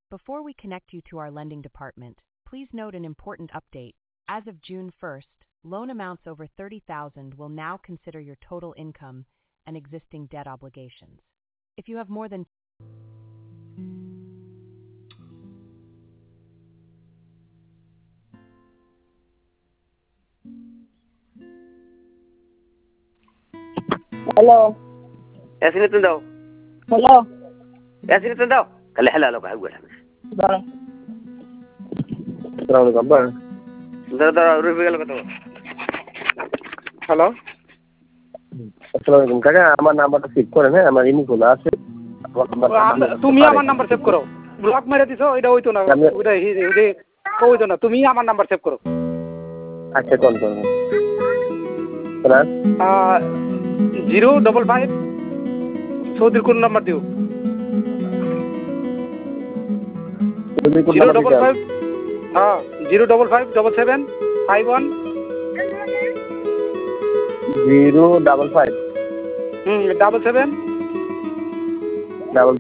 Before we connect you to our lending department, please note an important update. As of June 1st, loan amounts over $30,000 will now consider your total income and existing debt obligations. If you have more than Hello. Yasin itu daw. Hello. Yasin itu daw. Kali halal ka hawala. Bye. Assalamualaikum bang. Dara rupiah kata. Hello আসসালামু আলাইকুম কাকা আমার নাম্বারটা save করেন হ্যাঁ আমার ইনি খোলা আছে তুমি আমার নাম্বার সেভ করো ব্লক মেরে দিছো এটা হইতো না ওটা হইতো না তুমি আমার নাম্বার সেভ করো আচ্ছা কোন কোন 055 সৌদির কোন নাম্বার দিও 055 হ্যাঁ 055 51 055 77 ডাবল